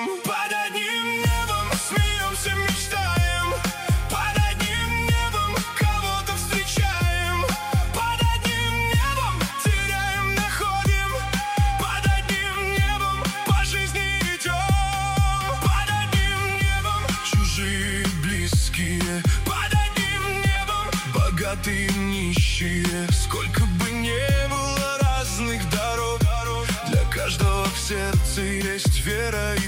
Под одним небом смеемся, мечтаем. Под одним небом кого-то встречаем. Под одним небом теряем, находим. Под одним небом по жизни идем. Под одним небом чужие, близкие. Под одним небом богатые, нищие. Сколько бы ни было разных дорог, для каждого в сердце есть вера